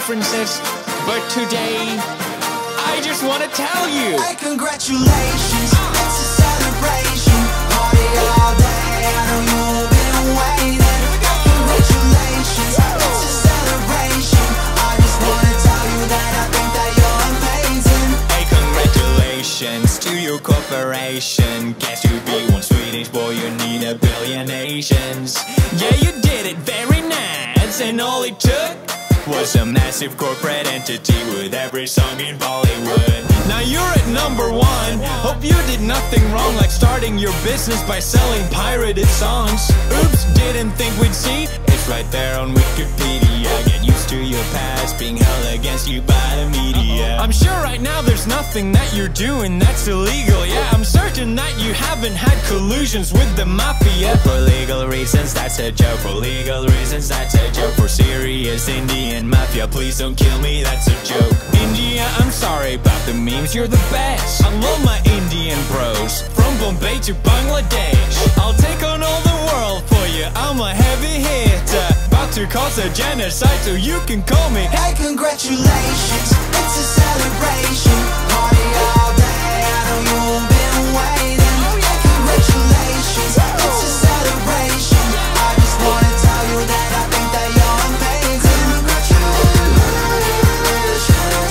differences, but today I just want to tell you, hey, congratulations, it's a celebration. Party all day, I know you've been waiting. Congratulations, it's a celebration. I just wanna tell you that I think that you're amazing. hey, congratulations to your corporation. Guess to be one Swedish boy, you need a billion Asians. Yeah, you did it very nice, and all it took was a massive corporate entity with every song in Bollywood. Now you're at number one. Hope you did nothing wrong, like starting your business by selling pirated songs. Oops, didn't think we'd see. It's right there on Wikipedia. Get used to your past being held against you by the media. I'm sure right now there's nothing that you're doing that's illegal. Yeah, I'm certain that you haven't had collusions with the mafia. For legal reasons, that's a joke. For legal reasons, that's a joke. For serious Indian mafia, please don't kill me, that's a joke. India, I'm sorry about the memes, you're the best. I love my Indian bros, from Bombay to Bangladesh. I'll take on all the world for you, I'm a heavy hitter. About to cause a genocide, so you can call me. Hey, congratulations, it's a celebration. Party all day, I know you've been waiting. Hey, congratulations, it's a celebration. I just wanna tell you that I think that you're amazing. Congratulations,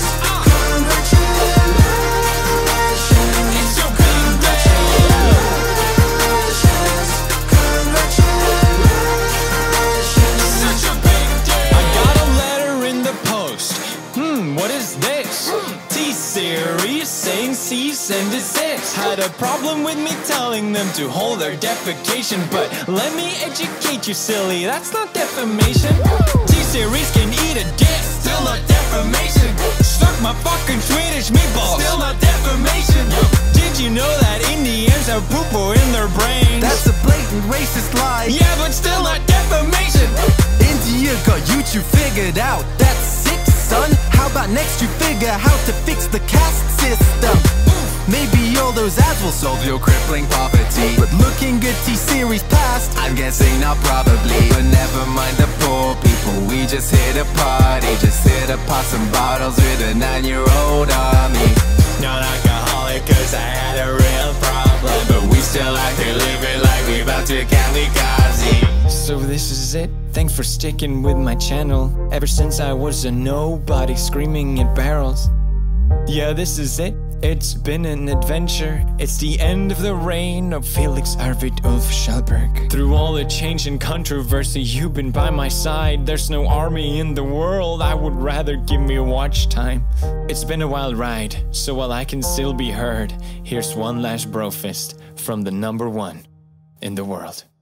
congratulations. It's your big day. Congratulations. Such a big day. I got a letter in the post. What is this? T-Series saying cease and desist. Had a problem with me telling them to hold their defecation, but let me educate you, silly, that's not defamation. T-Series can eat a dick, still not defamation. Suck my fucking Swedish meatballs, still not defamation. Did you know that Indians have poo-poo in their brains? That's a blatant racist lie. Yeah, but still not defamation. India got YouTube figured out. That's sick, son. How about next you figure how to fix the caste system? Maybe all those ads will solve your crippling poverty. But looking good T-Series past, I'm guessing not probably. But never mind the poor people, we just hit a party. Just hit to pop some bottles with a 9-year-old army. Not alcoholic cause I had a real problem, but we still like to live it like we about to kamikaze. So this is it, thanks for sticking with my channel. Ever since I was a nobody screaming at barrels. Yeah, this is it, it's been an adventure. It's the end of the reign of Felix Arvid Ulf Schallberg. Through all the change and controversy, you've been by my side. There's no army in the world, I would rather give me a watch time. It's been a wild ride, so while I can still be heard, here's one last brofist from the number one in the world.